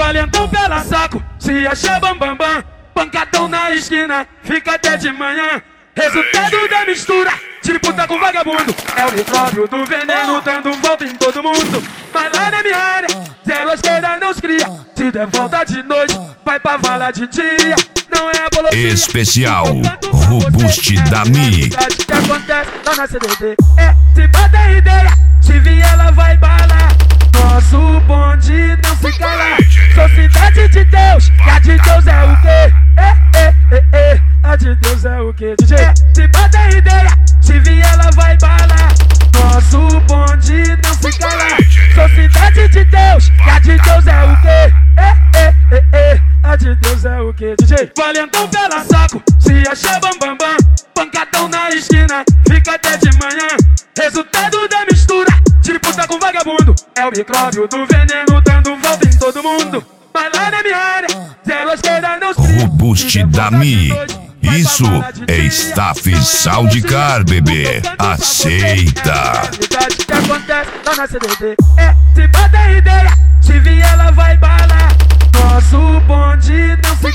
valentão pela saco, se acha bambambam. Pancadão na esquina, fica até de manhã. Resultado da mistura, disputa com vagabundo. É o micróbio do veneno dando volta em todo mundo. Mas lá na minha área, zero esquerda não se cria. Se der volta de noite, vai pra vala de dia. Não é apologia. Especial Robuste da Mi. Que acontece lá na CDT. Se bota ideia, se vier ela vai balar. Nosso bonde não se cala. Sou cidade de Deus, e a de Deus é o quê? A de Deus é o quê? DJ, se bota ideia, se vier ela vai balar. Nosso bonde não se cala. Sou cidade de Deus, e a de Deus é o quê? A de Deus é o quê? DJ, valentão pela saco, se acha bambambam. Pancadão na esquina, fica até de manhã. Resultado da mistura, disputa com vagabundo. É o micróbio do veneno dando volta em todo mundo. Mas lá na minha área, zero esquerda não se cria. Robuste da Mi. Isso é Staff Soundcar, bebê. Aceita. Que acontece lá na CDT. Se bota ideia, se vier ela vai balar. Nosso bonde não se